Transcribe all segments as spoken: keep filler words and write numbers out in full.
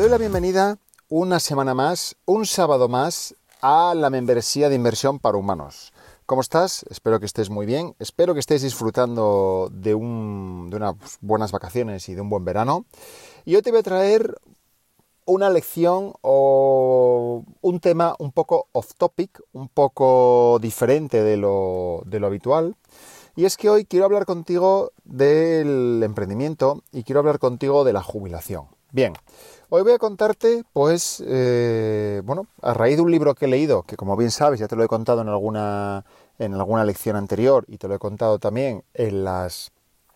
doy la bienvenida una semana más, un sábado más, a la membresía de inversión para humanos. ¿Cómo estás? Espero que estés muy bien, espero que estés disfrutando de, un, de unas buenas vacaciones y de un buen verano. Y hoy te voy a traer una lección o un tema un poco off topic, un poco diferente de lo, de lo habitual. Y es que hoy quiero hablar contigo del emprendimiento y quiero hablar contigo de la jubilación. Bien, hoy voy a contarte, pues, eh, bueno, a raíz de un libro que he leído, que como bien sabes, ya te lo he contado en alguna, en alguna lección anterior y te lo he contado también en las,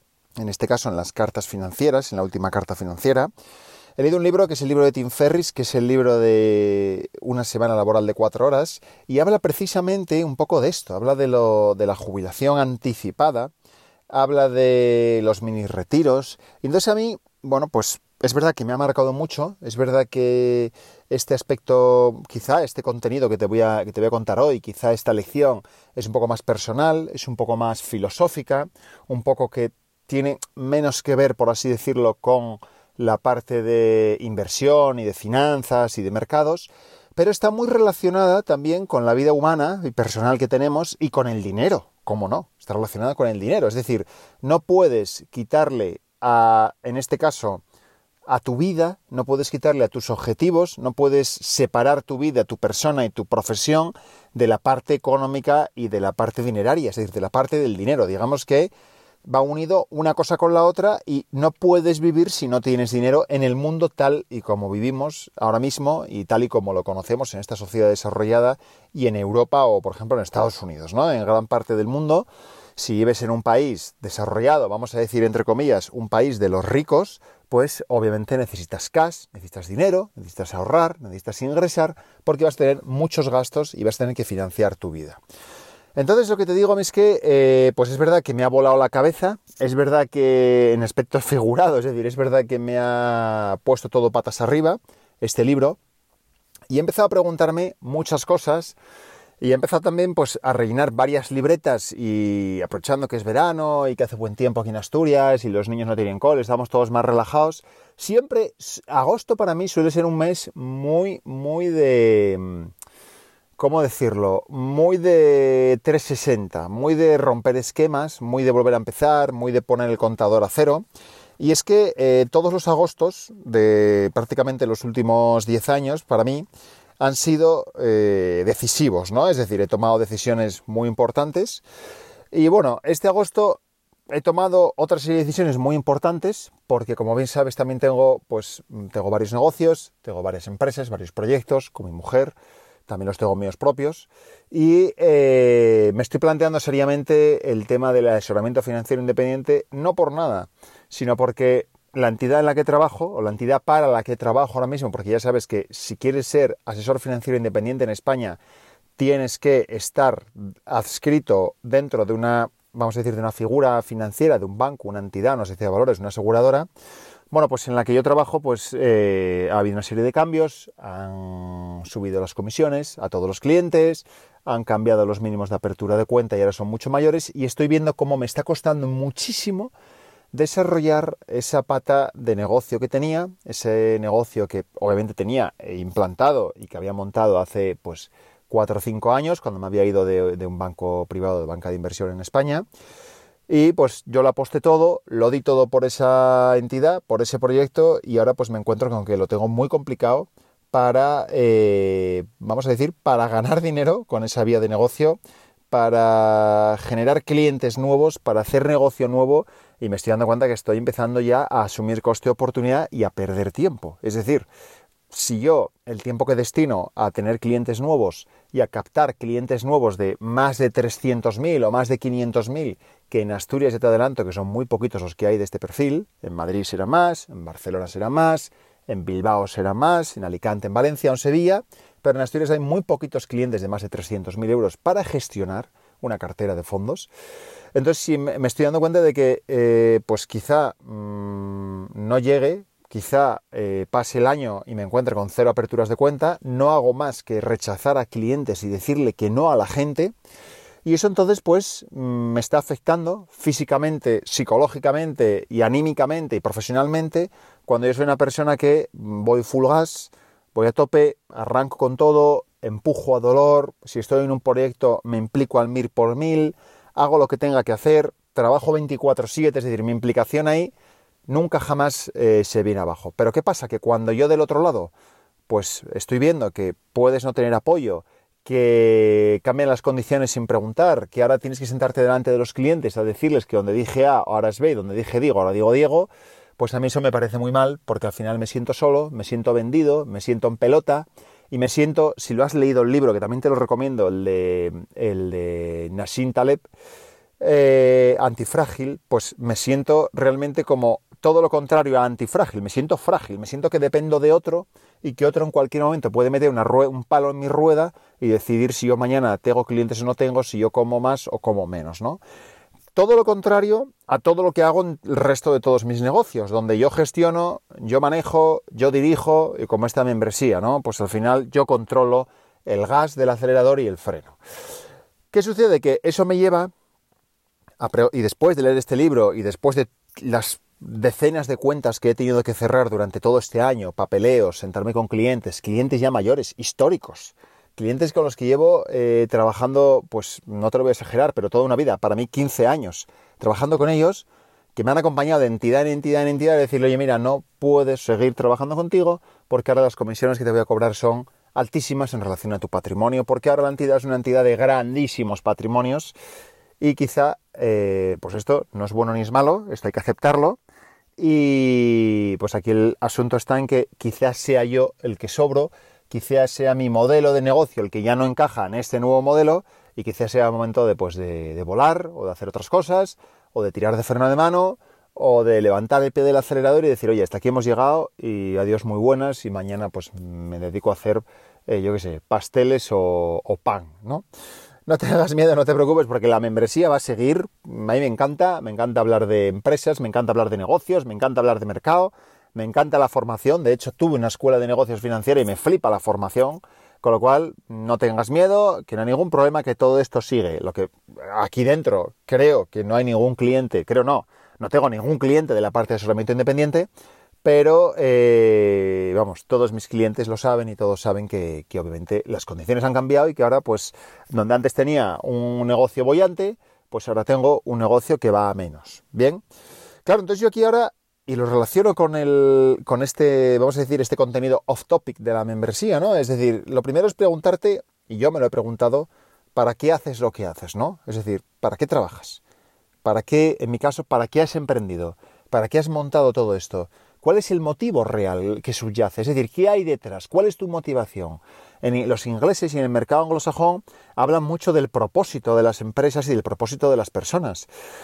en este caso en las cartas financieras, en la última carta financiera. He leído un libro que es el libro de Tim Ferriss, que es el libro de una semana laboral de cuatro horas, y habla precisamente un poco de esto, habla de, lo, de la jubilación anticipada, habla de los mini retiros, y entonces a mí, bueno, pues es verdad que me ha marcado mucho, es verdad que este aspecto, quizá este contenido que te voy a, que te voy a contar hoy, quizá esta lección es un poco más personal, es un poco más filosófica, un poco que tiene menos que ver, por así decirlo, con la parte de inversión y de finanzas y de mercados, pero está muy relacionada también con la vida humana y personal que tenemos y con el dinero, ¿cómo no? Está relacionada con el dinero, es decir, no puedes quitarle a, en este caso, a tu vida, no puedes quitarle a tus objetivos, no puedes separar tu vida, tu persona y tu profesión de la parte económica y de la parte dineraria, es decir, de la parte del dinero. Digamos que va unido una cosa con la otra y no puedes vivir si no tienes dinero en el mundo tal y como vivimos ahora mismo y tal y como lo conocemos en esta sociedad desarrollada y en Europa o, por ejemplo, en Estados Unidos, ¿no? En gran parte del mundo, si vives en un país desarrollado, vamos a decir entre comillas, un país de los ricos, pues obviamente necesitas cash, necesitas dinero, necesitas ahorrar, necesitas ingresar, porque vas a tener muchos gastos y vas a tener que financiar tu vida. Entonces lo que te digo es que, eh, pues es verdad que me ha volado la cabeza, es verdad que en aspectos figurados, es decir, es verdad que me ha puesto todo patas arriba este libro y he empezado a preguntarme muchas cosas y he empezado también pues a rellenar varias libretas y aprovechando que es verano y que hace buen tiempo aquí en Asturias y los niños no tienen cole, estamos todos más relajados. Siempre, agosto para mí suele ser un mes muy, muy de... ¿Cómo decirlo? Muy de trescientos sesenta, muy de romper esquemas, muy de volver a empezar, muy de poner el contador a cero. Y es que eh, todos los agostos de prácticamente los últimos diez años, para mí, han sido eh, decisivos, ¿no? Es decir, he tomado decisiones muy importantes. Y bueno, este agosto he tomado otra serie de decisiones muy importantes, porque como bien sabes también tengo, pues, tengo varios negocios, tengo varias empresas, varios proyectos con mi mujer. También los tengo míos propios, y eh, me estoy planteando seriamente el tema del asesoramiento financiero independiente, no por nada, sino porque la entidad en la que trabajo, o la entidad para la que trabajo ahora mismo, porque ya sabes que si quieres ser asesor financiero independiente en España, tienes que estar adscrito dentro de una, vamos a decir, de una figura financiera, de un banco, una entidad, una sociedad de valores, una aseguradora. Bueno, pues en la que yo trabajo, pues eh, ha habido una serie de cambios, han subido las comisiones a todos los clientes, han cambiado los mínimos de apertura de cuenta y ahora son mucho mayores y estoy viendo cómo me está costando muchísimo desarrollar esa pata de negocio que tenía, ese negocio que obviamente tenía implantado y que había montado hace pues cuatro o cinco años, cuando me había ido de, de un banco privado, de banca de inversión en España. Y pues yo lo aposté todo, lo di todo por esa entidad, por ese proyecto y ahora pues me encuentro con que lo tengo muy complicado para, eh, vamos a decir, para ganar dinero con esa vía de negocio, para generar clientes nuevos, para hacer negocio nuevo y me estoy dando cuenta que estoy empezando ya a asumir coste de oportunidad y a perder tiempo. Es decir, si yo el tiempo que destino a tener clientes nuevos y a captar clientes nuevos de más de trescientos mil o más de quinientos mil, que en Asturias ya te adelanto que son muy poquitos los que hay de este perfil, en Madrid será más, en Barcelona será más, en Bilbao será más, en Alicante, en Valencia o en Sevilla, pero en Asturias hay muy poquitos clientes de más de trescientos mil euros para gestionar una cartera de fondos. Entonces sí, me estoy dando cuenta de que eh, pues quizá mmm, no llegue, quizá eh, pase el año y me encuentre con cero aperturas de cuenta, no hago más que rechazar a clientes y decirle que no a la gente. Y eso entonces pues me está afectando físicamente, psicológicamente y anímicamente y profesionalmente cuando yo soy una persona que voy full gas, voy a tope, arranco con todo, empujo a dolor, si estoy en un proyecto me implico al mil por mil, hago lo que tenga que hacer, trabajo veinticuatro siete, es decir, mi implicación ahí nunca jamás eh, se viene abajo. Pero ¿qué pasa? Que cuando yo del otro lado pues estoy viendo que puedes no tener apoyo, que cambian las condiciones sin preguntar, que ahora tienes que sentarte delante de los clientes a decirles que donde dije A, ahora es B, donde dije Diego, ahora digo Diego, pues a mí eso me parece muy mal, porque al final me siento solo, me siento vendido, me siento en pelota, y me siento, si lo has leído el libro, que también te lo recomiendo, el de, el de Nassim Taleb, eh, Antifrágil, pues me siento realmente como todo lo contrario a antifrágil, me siento frágil, me siento que dependo de otro y que otro en cualquier momento puede meter una rue- un palo en mi rueda y decidir si yo mañana tengo clientes o no tengo, si yo como más o como menos, ¿no? Todo lo contrario a todo lo que hago en el resto de todos mis negocios, donde yo gestiono, yo manejo, yo dirijo, y como esta membresía, ¿no? Pues al final yo controlo el gas del acelerador y el freno. ¿Qué sucede? Que eso me lleva, a pre- y después de leer este libro y después de las decenas de cuentas que he tenido que cerrar durante todo este año, papeleos, sentarme con clientes, clientes ya mayores, históricos, clientes con los que llevo eh, trabajando, pues no te lo voy a exagerar, pero toda una vida, para mí quince años, trabajando con ellos, que me han acompañado de entidad en entidad en entidad, de decirle, oye, mira, no puedes seguir trabajando contigo porque ahora las comisiones que te voy a cobrar son altísimas en relación a tu patrimonio, porque ahora la entidad es una entidad de grandísimos patrimonios y quizá, eh, pues esto no es bueno ni es malo, esto hay que aceptarlo. Y pues aquí el asunto está en que quizás sea yo el que sobro, quizás sea mi modelo de negocio el que ya no encaja en este nuevo modelo y quizás sea el momento de, pues, de, de volar o de hacer otras cosas o de tirar de freno de mano o de levantar el pie del acelerador y decir, oye, hasta aquí hemos llegado y adiós muy buenas y mañana pues me dedico a hacer, eh, yo qué sé, pasteles o, o pan, ¿no? No te hagas miedo, no te preocupes, porque la membresía va a seguir. A mí me encanta, me encanta hablar de empresas, me encanta hablar de negocios, me encanta hablar de mercado, me encanta la formación. De hecho, tuve una escuela de negocios financieros y me flipa la formación. Con lo cual, no tengas miedo, que no hay ningún problema, que todo esto sigue. Lo que aquí dentro creo que no hay ningún cliente, creo no, no tengo ningún cliente de la parte de asesoramiento independiente, pero eh, vamos, todos mis clientes lo saben y todos saben que, que obviamente las condiciones han cambiado y que ahora pues donde antes tenía un negocio boyante, pues ahora tengo un negocio que va a menos. Bien, claro, entonces yo aquí ahora, y lo relaciono con el, con este, vamos a decir, este contenido off topic de la membresía, ¿no? Es decir, lo primero es preguntarte, y yo me lo he preguntado, ¿para qué haces lo que haces, no? Es decir, ¿para qué trabajas? ¿Para qué, en mi caso, para qué has emprendido? ¿Para qué has montado todo esto? ¿Cuál es el motivo real que subyace? Es decir, ¿qué hay detrás? ¿Cuál es tu motivación? En los ingleses y en el mercado anglosajón hablan mucho del propósito de las empresas y del propósito de las personas.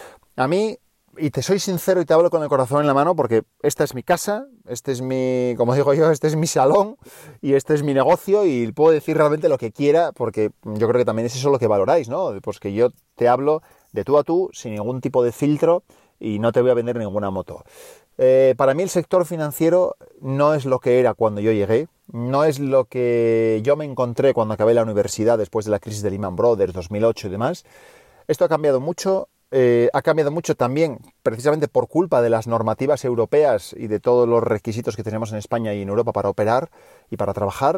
A mí, y te soy sincero y te hablo con el corazón en la mano, porque esta es mi casa, este es mi, como digo yo, este es mi salón y este es mi negocio y puedo decir realmente lo que quiera, porque yo creo que también es eso lo que valoráis, ¿no? Pues que yo te hablo de tú a tú, sin ningún tipo de filtro y no te voy a vender ninguna moto. Eh, para mí el sector financiero no es lo que era cuando yo llegué, no es lo que yo me encontré cuando acabé la universidad después de la crisis de Lehman Brothers, dos mil ocho y demás. Esto ha cambiado mucho, eh, ha cambiado mucho también precisamente por culpa de las normativas europeas y de todos los requisitos que tenemos en España y en Europa para operar y para trabajar,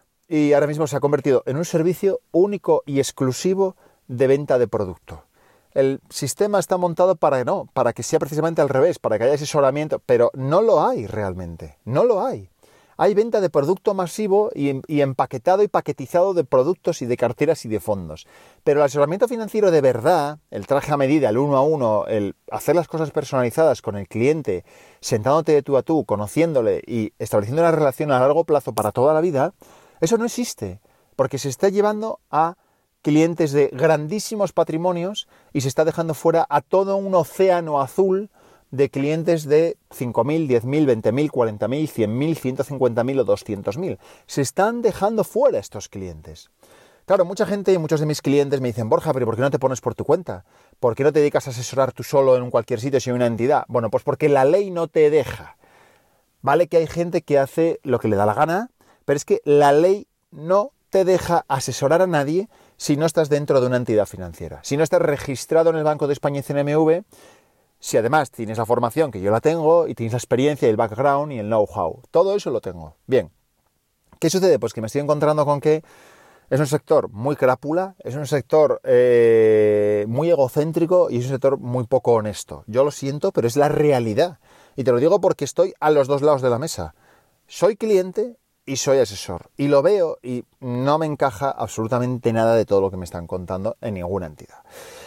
y ahora mismo se ha convertido en un servicio único y exclusivo de venta de producto. El sistema está montado para no, para que sea precisamente al revés, para que haya asesoramiento, pero no lo hay realmente, no lo hay. Hay venta de producto masivo y, y empaquetado y paquetizado de productos y de carteras y de fondos. Pero el asesoramiento financiero de verdad, el traje a medida, el uno a uno, el hacer las cosas personalizadas con el cliente, sentándote de tú a tú, conociéndole y estableciendo una relación a largo plazo para toda la vida, eso no existe, porque se está llevando a clientes de grandísimos patrimonios y se está dejando fuera a todo un océano azul de clientes de cinco mil, diez mil, veinte mil, cuarenta mil, cien mil, ciento cincuenta mil o doscientos mil. Se están dejando fuera estos clientes. Claro, mucha gente y muchos de mis clientes me dicen, Borja, pero ¿por qué no te pones por tu cuenta? ¿Por qué no te dedicas a asesorar tú solo en cualquier sitio sin una entidad? Bueno, pues porque la ley no te deja. Vale que hay gente que hace lo que le da la gana, pero es que la ley no te deja asesorar a nadie si no estás dentro de una entidad financiera. Si no estás registrado en el Banco de España y C N M V, si además tienes la formación, que yo la tengo, y tienes la experiencia, y el background y el know-how. Todo eso lo tengo. Bien. ¿Qué sucede? Pues que me estoy encontrando con que es un sector muy crápula, es un sector eh, muy egocéntrico y es un sector muy poco honesto. Yo lo siento, pero es la realidad. Y te lo digo porque estoy a los dos lados de la mesa. Soy cliente y soy asesor. Y lo veo y no me encaja absolutamente nada de todo lo que me están contando en ninguna entidad.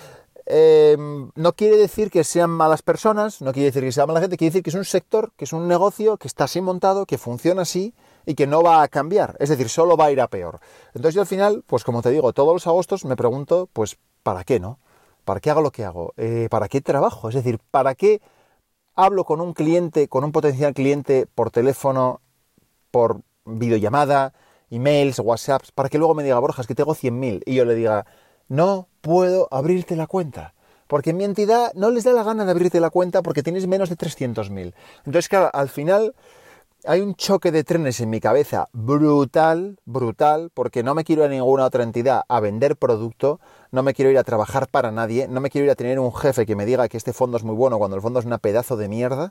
Eh, no quiere decir que sean malas personas, no quiere decir que sea mala gente, quiere decir que es un sector, que es un negocio que está así montado, que funciona así y que no va a cambiar, es decir, solo va a ir a peor. Entonces yo al final, pues como te digo, todos los agostos me pregunto, pues, ¿para qué, no? ¿Para qué hago lo que hago? Eh, ¿Para qué trabajo? Es decir, ¿para qué hablo con un cliente, con un potencial cliente por teléfono, por videollamada, emails, WhatsApps, para que luego me diga, Borja, es que tengo cien mil, y yo le diga, no puedo abrirte la cuenta, porque en mi entidad no les da la gana de abrirte la cuenta porque tienes menos de trescientos mil. Entonces, claro, al final hay un choque de trenes en mi cabeza brutal, brutal, porque no me quiero ir a ninguna otra entidad a vender producto, no me quiero ir a trabajar para nadie, no me quiero ir a tener un jefe que me diga que este fondo es muy bueno cuando el fondo es una pedazo de mierda,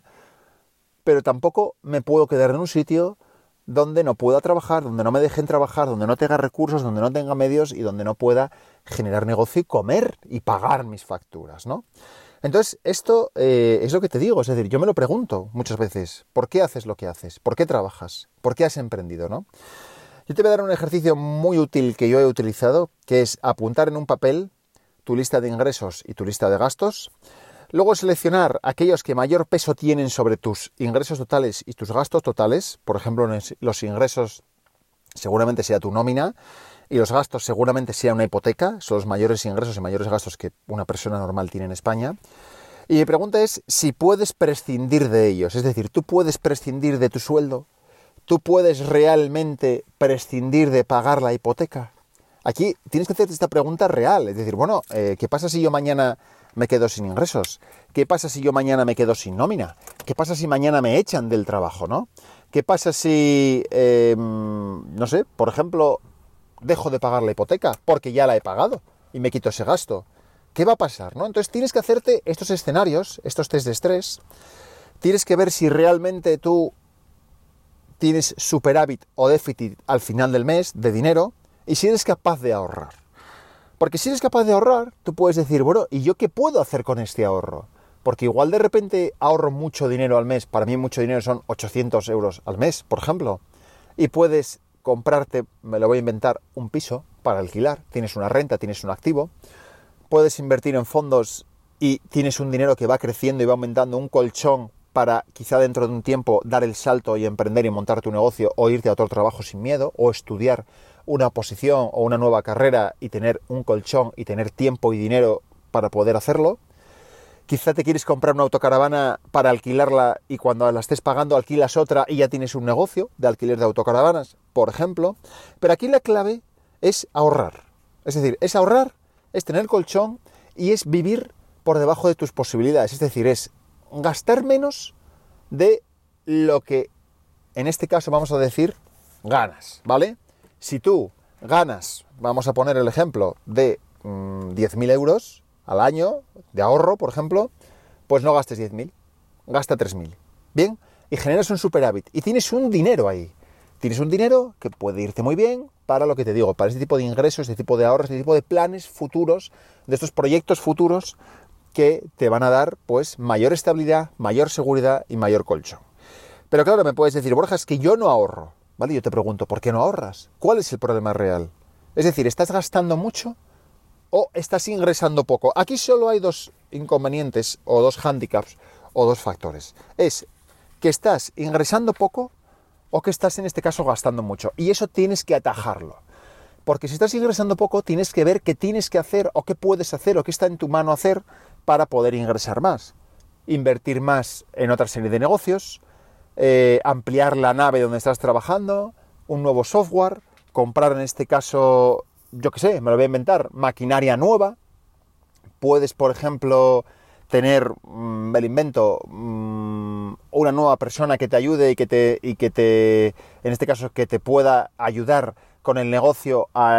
pero tampoco me puedo quedar en un sitio donde no pueda trabajar, donde no me dejen trabajar, donde no tenga recursos, donde no tenga medios y donde no pueda generar negocio y comer y pagar mis facturas, ¿no? Entonces, esto eh, es lo que te digo, es decir, yo me lo pregunto muchas veces, ¿por qué haces lo que haces? ¿Por qué trabajas? ¿Por qué has emprendido, no? Yo te voy a dar un ejercicio muy útil que yo he utilizado, que es apuntar en un papel tu lista de ingresos y tu lista de gastos, luego seleccionar aquellos que mayor peso tienen sobre tus ingresos totales y tus gastos totales, por ejemplo, los ingresos seguramente sea tu nómina, y los gastos seguramente sea una hipoteca, son los mayores ingresos y mayores gastos que una persona normal tiene en España. Y mi pregunta es si puedes prescindir de ellos, es decir, ¿tú puedes prescindir de tu sueldo? ¿Tú puedes realmente prescindir de pagar la hipoteca? Aquí tienes que hacerte esta pregunta real, es decir, bueno, eh, ¿qué pasa si yo mañana me quedo sin ingresos? ¿Qué pasa si yo mañana me quedo sin nómina? ¿Qué pasa si mañana me echan del trabajo, no? ¿Qué pasa si, eh, no sé, por ejemplo, dejo de pagar la hipoteca porque ya la he pagado y me quito ese gasto? ¿Qué va a pasar, no? Entonces tienes que hacerte estos escenarios, estos test de estrés, tienes que ver si realmente tú tienes superávit o déficit al final del mes de dinero y si eres capaz de ahorrar. Porque si eres capaz de ahorrar, tú puedes decir, bueno, ¿y yo qué puedo hacer con este ahorro? Porque igual de repente ahorro mucho dinero al mes, para mí mucho dinero son ochocientos euros al mes, por ejemplo, y puedes comprarte, me lo voy a inventar, un piso para alquilar, tienes una renta, tienes un activo, puedes invertir en fondos y tienes un dinero que va creciendo y va aumentando, un colchón para quizá dentro de un tiempo dar el salto y emprender y montar tu negocio o irte a otro trabajo sin miedo o estudiar una oposición o una nueva carrera y tener un colchón y tener tiempo y dinero para poder hacerlo. Quizá te quieres comprar una autocaravana para alquilarla y cuando la estés pagando alquilas otra y ya tienes un negocio de alquiler de autocaravanas, por ejemplo. Pero aquí la clave es ahorrar. Es decir, es ahorrar, es tener colchón y es vivir por debajo de tus posibilidades. Es decir, es gastar menos de lo que, en este caso vamos a decir, ganas, ¿vale? Si tú ganas, vamos a poner el ejemplo de mmm, diez mil euros al año de ahorro, por ejemplo, pues no gastes diez mil, gasta tres mil. Bien, y generas un superávit y tienes un dinero ahí. Tienes un dinero que puede irte muy bien para lo que te digo, para este tipo de ingresos, este tipo de ahorros, este tipo de planes futuros, de estos proyectos futuros que te van a dar pues mayor estabilidad, mayor seguridad y mayor colchón. Pero claro, me puedes decir, Borja, es que yo no ahorro, ¿vale? Yo te pregunto, ¿por qué no ahorras? ¿Cuál es el problema real? Es decir, ¿estás gastando mucho o estás ingresando poco? Aquí solo hay dos inconvenientes o dos hándicaps o dos factores. Es que estás ingresando poco o que estás en este caso gastando mucho. Y eso tienes que atajarlo. Porque si estás ingresando poco, tienes que ver qué tienes que hacer o qué puedes hacer o qué está en tu mano hacer para poder ingresar más. Invertir más en otra serie de negocios, eh, ampliar la nave donde estás trabajando, un nuevo software, comprar en este caso, yo qué sé, me lo voy a inventar, maquinaria nueva. Puedes, por ejemplo, tener, mmm, me lo invento, mmm, una nueva persona que te ayude y que te, y que te, en este caso, que te pueda ayudar con el negocio a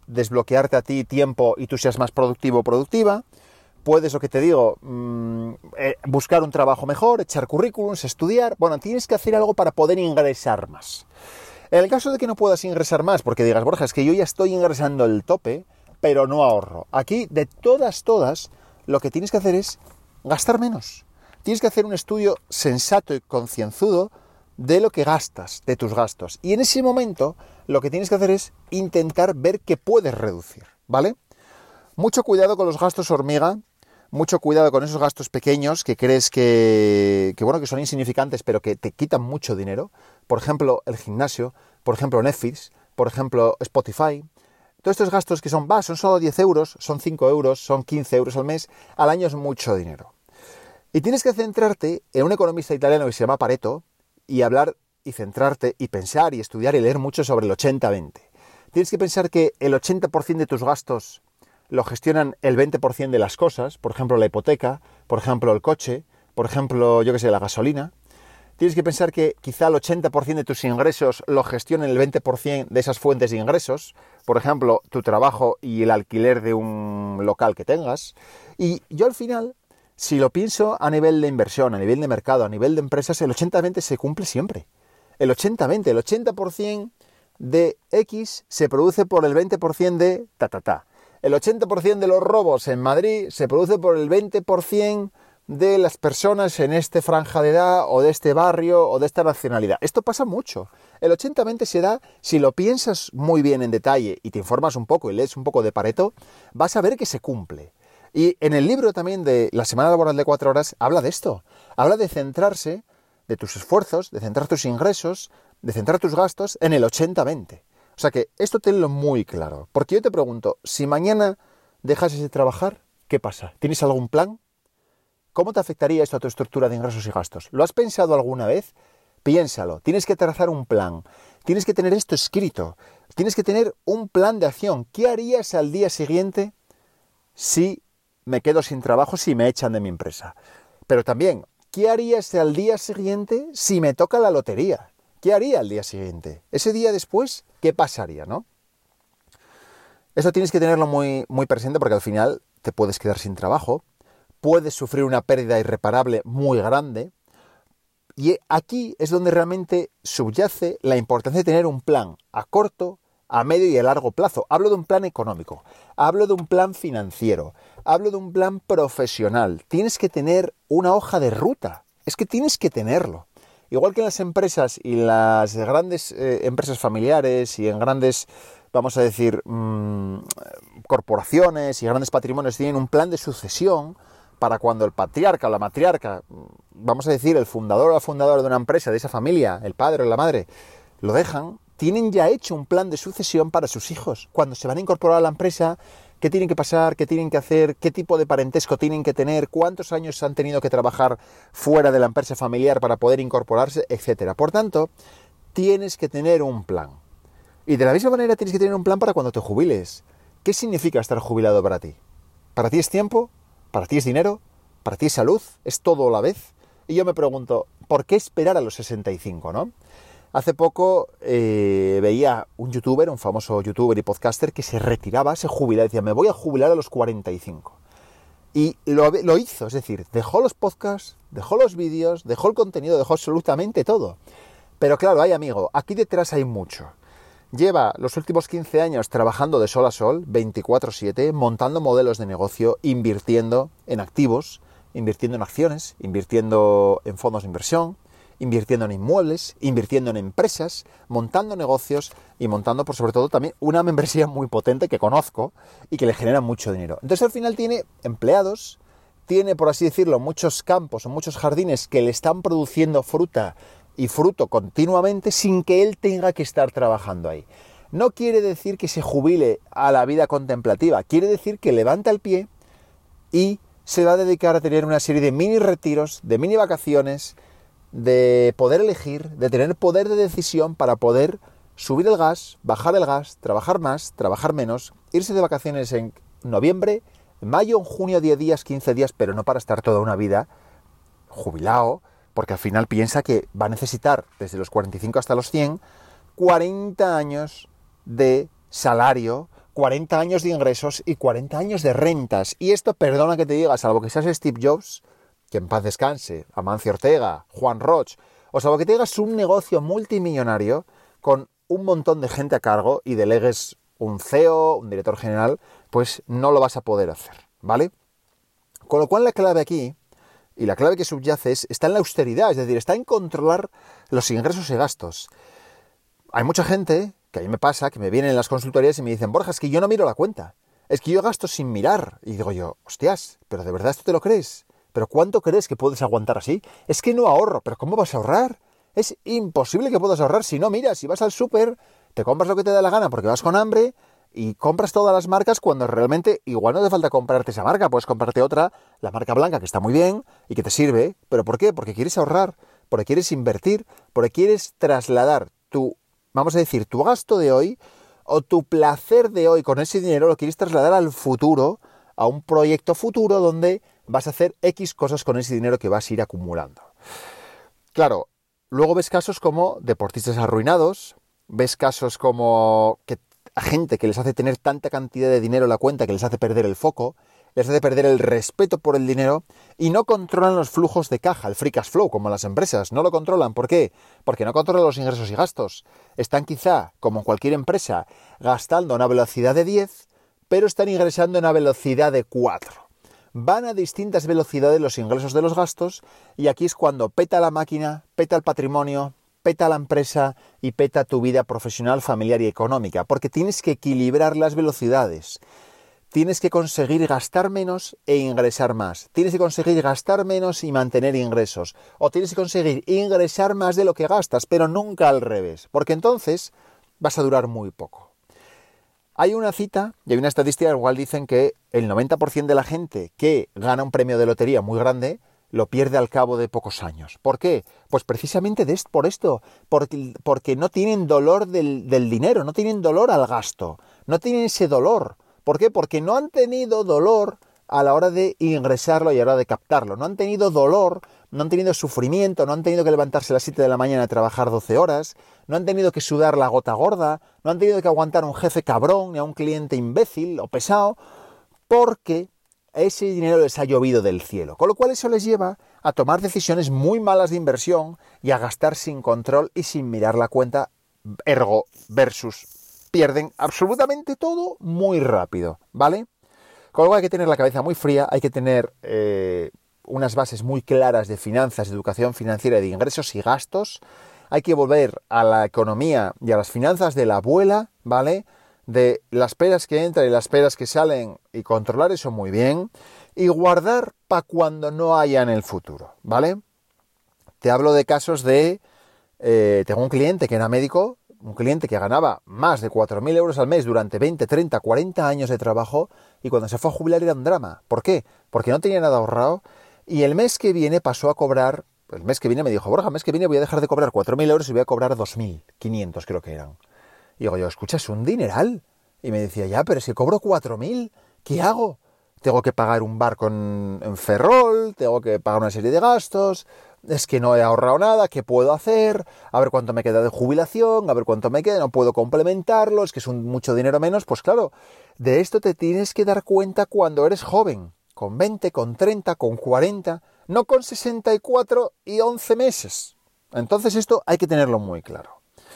desbloquearte a ti tiempo y tú seas más productivo o productiva. Puedes, lo que te digo, mmm, eh, buscar un trabajo mejor, echar currículums, estudiar. Bueno, tienes que hacer algo para poder ingresar más. En el caso de que no puedas ingresar más, porque digas, Borja, es que yo ya estoy ingresando el tope, pero no ahorro. Aquí, de todas, todas, lo que tienes que hacer es gastar menos. Tienes que hacer un estudio sensato y concienzudo de lo que gastas, de tus gastos. Y en ese momento, lo que tienes que hacer es intentar ver qué puedes reducir, ¿vale? Mucho cuidado con los gastos hormiga. Mucho cuidado con esos gastos pequeños que crees que, que, bueno, que son insignificantes, pero que te quitan mucho dinero. Por ejemplo, el gimnasio, por ejemplo, Netflix, por ejemplo, Spotify. Todos estos gastos que son, va, son solo diez euros, son cinco euros, son quince euros al mes, al año es mucho dinero. Y tienes que centrarte en un economista italiano que se llama Pareto y hablar y centrarte y pensar y estudiar y leer mucho sobre el ochenta veinte. Tienes que pensar que el ochenta por ciento de tus gastos lo gestionan el veinte por ciento de las cosas, por ejemplo la hipoteca, por ejemplo el coche, por ejemplo, yo qué sé, la gasolina. Tienes que pensar que quizá el ochenta por ciento de tus ingresos lo gestionan el veinte por ciento de esas fuentes de ingresos, por ejemplo, tu trabajo y el alquiler de un local que tengas. Y yo al final, si lo pienso a nivel de inversión, a nivel de mercado, a nivel de empresas, el ochenta veinte se cumple siempre. El ochenta veinte, el ochenta por ciento de X se produce por el veinte por ciento de ta, ta, ta. El ochenta por ciento de los robos en Madrid se produce por el veinte por ciento de las personas en esta franja de edad o de este barrio o de esta nacionalidad. Esto pasa mucho. El ochenta veinte se da, si lo piensas muy bien en detalle y te informas un poco y lees un poco de Pareto, vas a ver que se cumple. Y en el libro también de La Semana Laboral de cuatro horas habla de esto. Habla de centrarse, de tus esfuerzos, de centrar tus ingresos, de centrar tus gastos en el ochenta veinte. O sea que esto tenlo muy claro. Porque yo te pregunto, si mañana dejas de trabajar, ¿qué pasa? ¿Tienes algún plan? ¿Cómo te afectaría esto a tu estructura de ingresos y gastos? ¿Lo has pensado alguna vez? Piénsalo. Tienes que trazar un plan. Tienes que tener esto escrito. Tienes que tener un plan de acción. ¿Qué harías al día siguiente si me quedo sin trabajo, si me echan de mi empresa? Pero también, ¿qué harías al día siguiente si me toca la lotería? ¿Qué haría al día siguiente? Ese día después, ¿qué pasaría, no? Eso tienes que tenerlo muy, muy presente porque al final te puedes quedar sin trabajo, puedes sufrir una pérdida irreparable muy grande y aquí es donde realmente subyace la importancia de tener un plan a corto, a medio y a largo plazo. Hablo de un plan económico, hablo de un plan financiero, hablo de un plan profesional. Tienes que tener una hoja de ruta, es que tienes que tenerlo. Igual que en las empresas y las grandes eh, empresas familiares y en grandes, vamos a decir, mmm, corporaciones y grandes patrimonios tienen un plan de sucesión para cuando el patriarca o la matriarca, vamos a decir, el fundador o la fundadora de una empresa, de esa familia, el padre o la madre, lo dejan, tienen ya hecho un plan de sucesión para sus hijos. Cuando se van a incorporar a la empresa, ¿qué tienen que pasar? ¿Qué tienen que hacer? ¿Qué tipo de parentesco tienen que tener? ¿Cuántos años han tenido que trabajar fuera de la empresa familiar para poder incorporarse? Etcétera. Por tanto, tienes que tener un plan. Y de la misma manera tienes que tener un plan para cuando te jubiles. ¿Qué significa estar jubilado para ti? ¿Para ti es tiempo? ¿Para ti es dinero? ¿Para ti es salud? ¿Es todo a la vez? Y yo me pregunto, ¿por qué esperar a los sesenta y cinco, no? Hace poco eh, veía un youtuber, un famoso youtuber y podcaster que se retiraba, se jubilaba, decía, me voy a jubilar a los cuarenta y cinco. Y lo, lo hizo, es decir, dejó los podcasts, dejó los vídeos, dejó el contenido, dejó absolutamente todo. Pero claro, hay amigo, aquí detrás hay mucho. Lleva los últimos quince años trabajando de sol a sol, veinticuatro siete, montando modelos de negocio, invirtiendo en activos, invirtiendo en acciones, invirtiendo en fondos de inversión, invirtiendo en inmuebles, invirtiendo en empresas, montando negocios y montando, por sobre todo, también una membresía muy potente que conozco y que le genera mucho dinero. Entonces, al final tiene empleados, tiene, por así decirlo, muchos campos o muchos jardines que le están produciendo fruta y fruto continuamente sin que él tenga que estar trabajando ahí. No quiere decir que se jubile a la vida contemplativa, quiere decir que levanta el pie y se va a dedicar a tener una serie de mini retiros, de mini vacaciones, de poder elegir, de tener poder de decisión para poder subir el gas, bajar el gas, trabajar más, trabajar menos, irse de vacaciones en noviembre, en mayo, en junio, diez días, quince días, pero no para estar toda una vida jubilado, porque al final piensa que va a necesitar desde los cuarenta y cinco hasta los cien, cuarenta años de salario cuarenta años de ingresos y cuarenta años de rentas. Y esto, perdona que te diga, salvo que seas Steve Jobs, que en paz descanse, Amancio Ortega, Juan Roch, o salvo que tengas un negocio multimillonario con un montón de gente a cargo y delegues un C E O, un director general, pues no lo vas a poder hacer, ¿vale? Con lo cual la clave aquí, y la clave que subyace es, está en la austeridad, es decir, está en controlar los ingresos y gastos. Hay mucha gente, que a mí me pasa, que me vienen en las consultorías y me dicen, Borja, es que yo no miro la cuenta, es que yo gasto sin mirar. Y digo yo, hostias, ¿pero de verdad esto te lo crees? ¿Pero cuánto crees que puedes aguantar así? Es que no ahorro, ¿pero cómo vas a ahorrar? Es imposible que puedas ahorrar si no miras, si vas al súper, te compras lo que te da la gana porque vas con hambre y compras todas las marcas cuando realmente igual no te falta comprarte esa marca, puedes comprarte otra, la marca blanca que está muy bien y que te sirve. ¿Pero por qué? Porque quieres ahorrar, porque quieres invertir, porque quieres trasladar tu, vamos a decir, tu gasto de hoy o tu placer de hoy con ese dinero lo quieres trasladar al futuro, a un proyecto futuro donde vas a hacer X cosas con ese dinero que vas a ir acumulando. Claro, luego ves casos como deportistas arruinados, ves casos como que a gente que les hace tener tanta cantidad de dinero en la cuenta que les hace perder el foco, les hace perder el respeto por el dinero y no controlan los flujos de caja, el free cash flow, como las empresas. No lo controlan. ¿Por qué? Porque no controlan los ingresos y gastos. Están quizá, como cualquier empresa, gastando a una velocidad de diez, pero están ingresando a una velocidad de cuatro. Van a distintas velocidades los ingresos de los gastos y aquí es cuando peta la máquina, peta el patrimonio, peta la empresa y peta tu vida profesional, familiar y económica, porque tienes que equilibrar las velocidades. Tienes que conseguir gastar menos e ingresar más. Tienes que conseguir gastar menos y mantener ingresos. O tienes que conseguir ingresar más de lo que gastas, pero nunca al revés, porque entonces vas a durar muy poco. Hay una cita y hay una estadística en la cual dicen que el noventa por ciento de la gente que gana un premio de lotería muy grande lo pierde al cabo de pocos años. ¿Por qué? Pues precisamente de, por esto, porque, porque no tienen dolor del, del dinero, no tienen dolor al gasto, no tienen ese dolor. ¿Por qué? Porque no han tenido dolor a la hora de ingresarlo y a la hora de captarlo. No han tenido dolor, no han tenido sufrimiento, no han tenido que levantarse a las siete de la mañana a trabajar doce horas, no han tenido que sudar la gota gorda, no han tenido que aguantar a un jefe cabrón ni a un cliente imbécil o pesado, porque ese dinero les ha llovido del cielo. Con lo cual eso les lleva a tomar decisiones muy malas de inversión y a gastar sin control y sin mirar la cuenta, ergo versus pierden absolutamente todo muy rápido, ¿vale? Con lo cual hay que tener la cabeza muy fría, hay que tener eh, unas bases muy claras de finanzas, de educación financiera y de ingresos y gastos. Hay que volver a la economía y a las finanzas de la abuela, ¿vale? De las peras que entran y las peras que salen y controlar eso muy bien. Y guardar para cuando no haya en el futuro, ¿vale? Te hablo de casos de... Eh, tengo un cliente que era médico, un cliente que ganaba más de cuatro mil euros al mes durante veinte, treinta, cuarenta años de trabajo y cuando se fue a jubilar era un drama. ¿Por qué? Porque no tenía nada ahorrado y el mes que viene pasó a cobrar, el mes que viene me dijo, Borja, el mes que viene voy a dejar de cobrar cuatro mil euros y voy a cobrar dos mil quinientos creo que eran. Y digo yo, escucha, es un dineral. Y me decía, ya, pero si cobro cuatro mil, ¿qué hago? Tengo que pagar un barco en, en Ferrol, tengo que pagar una serie de gastos, es que no he ahorrado nada, ¿qué puedo hacer? A ver cuánto me queda de jubilación, a ver cuánto me queda, no puedo complementarlo, es que es un, mucho dinero menos. Pues claro, de esto te tienes que dar cuenta cuando eres joven, con veinte, con treinta, con cuarenta, no con sesenta y cuatro y once meses. Entonces esto hay que tenerlo muy claro.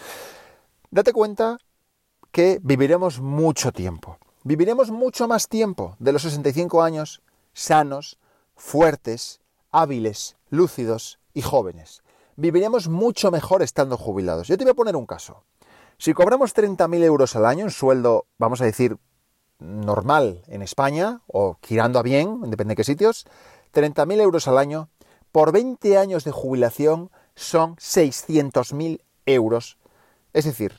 Date cuenta que viviremos mucho tiempo. Viviremos mucho más tiempo de los sesenta y cinco años, sanos, fuertes, hábiles, lúcidos y jóvenes. Viviremos mucho mejor estando jubilados. Yo te voy a poner un caso. Si cobramos treinta mil euros al año, un sueldo, vamos a decir, normal en España, o girando a bien, depende de qué sitios, treinta mil euros al año, por veinte años de jubilación son seiscientos mil euros. Es decir,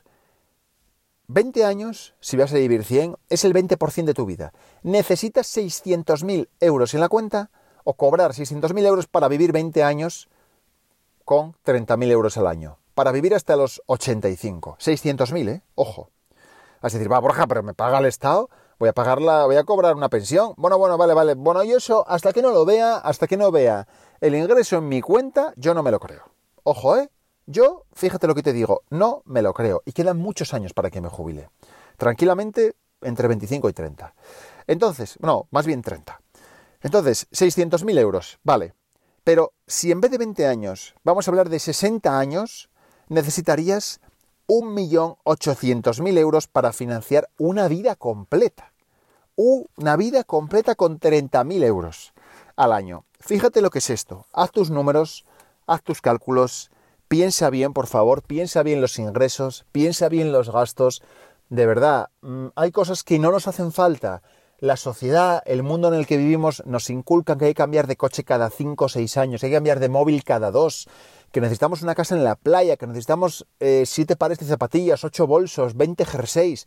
veinte años, si vas a vivir cien, es el veinte por ciento de tu vida. ¿Necesitas seiscientos mil euros en la cuenta o cobrar seiscientos mil euros para vivir veinte años con treinta mil euros al año? Para vivir hasta los ochenta y cinco. seiscientos mil, ¿eh? Ojo. Vas a decir, va, Borja, pero me paga el Estado, voy a pagarla, voy a cobrar una pensión. Bueno, bueno, vale, vale. Bueno, y eso, hasta que no lo vea, hasta que no vea el ingreso en mi cuenta, yo no me lo creo. Ojo, ¿eh? Yo, fíjate lo que te digo, no me lo creo. Y quedan muchos años para que me jubile. Tranquilamente, entre veinticinco y treinta. Entonces, no, más bien treinta. Entonces, seiscientos mil euros, vale. Pero si en vez de veinte años vamos a hablar de sesenta años, necesitarías un millón ochocientos mil euros para financiar una vida completa. Una vida completa con treinta mil euros al año. Fíjate lo que es esto. Haz tus números, haz tus cálculos, piensa bien, por favor, piensa bien los ingresos, piensa bien los gastos. De verdad, hay cosas que no nos hacen falta. La sociedad, el mundo en el que vivimos, nos inculcan que hay que cambiar de coche cada cinco o seis años, hay que cambiar de móvil cada dos, que necesitamos una casa en la playa, que necesitamos eh, siete pares de zapatillas, ocho bolsos, veinte jerseys,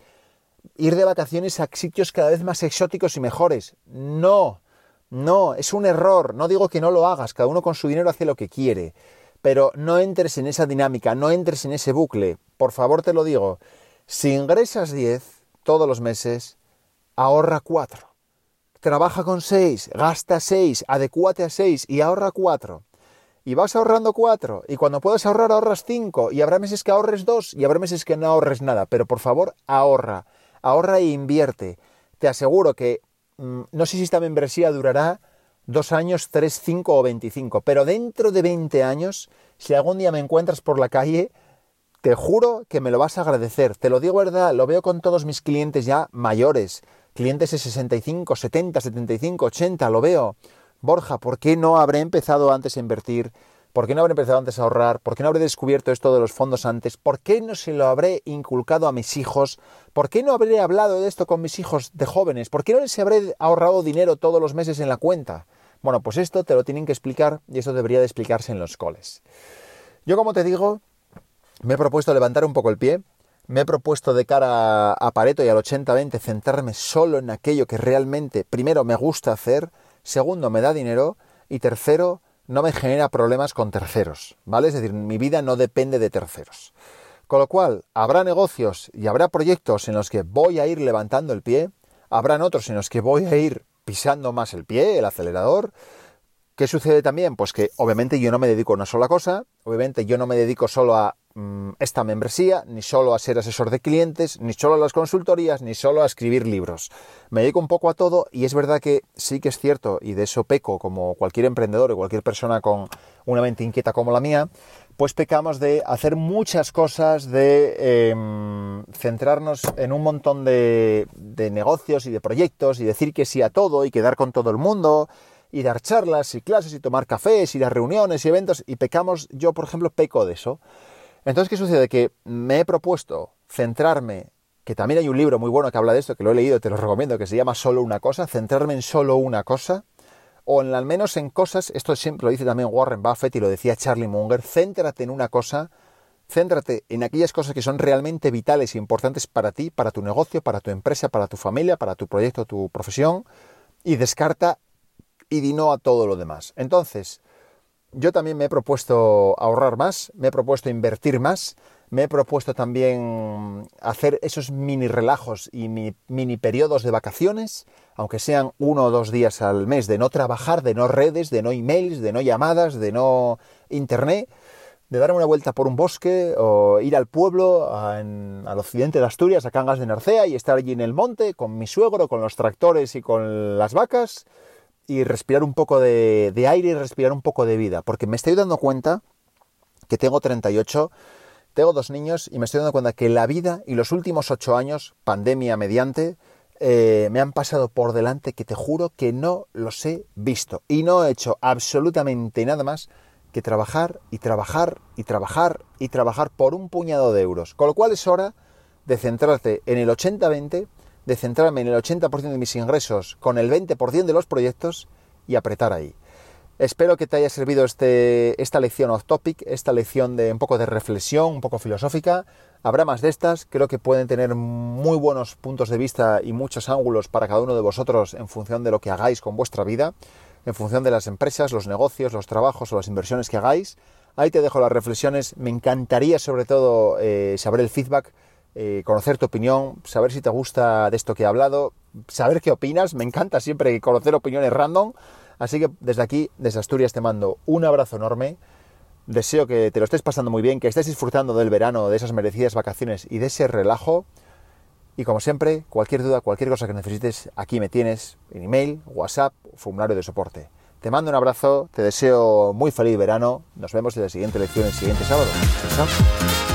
ir de vacaciones a sitios cada vez más exóticos y mejores. No, no, es un error. No digo que no lo hagas, cada uno con su dinero hace lo que quiere, pero no entres en esa dinámica, no entres en ese bucle. Por favor, te lo digo, si ingresas diez todos los meses, ahorra cuatro. Trabaja con seis, gasta seis, adecúate a seis y ahorra cuatro. Y vas ahorrando cuatro, y cuando puedas ahorrar, ahorras cinco, y habrá meses que ahorres dos, y habrá meses que no ahorres nada, pero por favor, ahorra, ahorra e invierte. Te aseguro que, mmm, no sé si esta membresía durará dos años, tres, cinco o veinticinco, pero dentro de veinte años, si algún día me encuentras por la calle, te juro que me lo vas a agradecer. Te lo digo verdad, lo veo con todos mis clientes ya mayores, clientes de sesenta y cinco, setenta, setenta y cinco, ochenta, lo veo. Borja, ¿por qué no habré empezado antes a invertir? ¿Por qué no habré empezado antes a ahorrar? ¿Por qué no habré descubierto esto de los fondos antes? ¿Por qué no se lo habré inculcado a mis hijos? ¿Por qué no habré hablado de esto con mis hijos de jóvenes? ¿Por qué no les habré ahorrado dinero todos los meses en la cuenta? Bueno, pues esto te lo tienen que explicar y eso debería de explicarse en los coles. Yo, como te digo, me he propuesto levantar un poco el pie. Me he propuesto de cara a Pareto y al ochenta veinte centrarme solo en aquello que realmente, primero, me gusta hacer, segundo, me da dinero y tercero, no me genera problemas con terceros, ¿vale? Es decir, mi vida no depende de terceros. Con lo cual, habrá negocios y habrá proyectos en los que voy a ir levantando el pie, habrán otros en los que voy a ir pisando más el pie, el acelerador. ¿Qué sucede también? Pues que obviamente yo no me dedico a una sola cosa, obviamente yo no me dedico solo a mmm, esta membresía, ni solo a ser asesor de clientes, ni solo a las consultorías, ni solo a escribir libros. Me dedico un poco a todo y es verdad que sí que es cierto, y de eso peco como cualquier emprendedor o cualquier persona con una mente inquieta como la mía, pues pecamos de hacer muchas cosas, de eh, centrarnos en un montón de, de negocios y de proyectos y decir que sí a todo y quedar con todo el mundo y dar charlas y clases y tomar cafés y dar reuniones y eventos y pecamos, yo por ejemplo peco de eso. Entonces, ¿qué sucede? Que me he propuesto centrarme, que también hay un libro muy bueno que habla de esto, que lo he leído, te lo recomiendo, que se llama Solo una cosa, centrarme en solo una cosa, o en, al menos en cosas, esto siempre lo dice también Warren Buffett y lo decía Charlie Munger, céntrate en una cosa, céntrate en aquellas cosas que son realmente vitales e importantes para ti, para tu negocio, para tu empresa, para tu familia, para tu proyecto, tu profesión, y descarta y di no a todo lo demás. Entonces, yo también me he propuesto ahorrar más, me he propuesto invertir más, me he propuesto también hacer esos mini relajos y mini, mini periodos de vacaciones, aunque sean uno o dos días al mes, de no trabajar, de no redes, de no emails, de no llamadas, de no internet, de darme una vuelta por un bosque o ir al pueblo, a, en, al occidente de Asturias, a Cangas de Narcea, y estar allí en el monte con mi suegro, con los tractores y con las vacas, y respirar un poco de, de aire y respirar un poco de vida, porque me estoy dando cuenta que tengo treinta y ocho, tengo dos niños y me estoy dando cuenta que la vida y los últimos ocho años, pandemia mediante, eh, me han pasado por delante que te juro que no los he visto y no he hecho absolutamente nada más que trabajar y trabajar y trabajar y trabajar por un puñado de euros, con lo cual es hora de centrarte en el ochenta veinte, de centrarme en el ochenta por ciento de mis ingresos con el veinte por ciento de los proyectos y apretar ahí. Espero que te haya servido este, esta lección off topic, esta lección de un poco de reflexión, un poco filosófica. Habrá más de estas, creo que pueden tener muy buenos puntos de vista y muchos ángulos para cada uno de vosotros en función de lo que hagáis con vuestra vida, en función de las empresas, los negocios, los trabajos o las inversiones que hagáis. Ahí te dejo las reflexiones. Me encantaría sobre todo eh, saber el feedback, Eh, conocer tu opinión, saber si te gusta de esto que he hablado, saber qué opinas. Me encanta siempre conocer opiniones random, así que desde aquí, desde Asturias, te mando un abrazo enorme. Deseo que te lo estés pasando muy bien, que estés disfrutando del verano, de esas merecidas vacaciones y de ese relajo, Y como siempre, cualquier duda, cualquier cosa que necesites, aquí me tienes, en email, WhatsApp, formulario de soporte. Te mando un abrazo, te deseo muy feliz verano, nos vemos en la siguiente lección el siguiente sábado. Chao.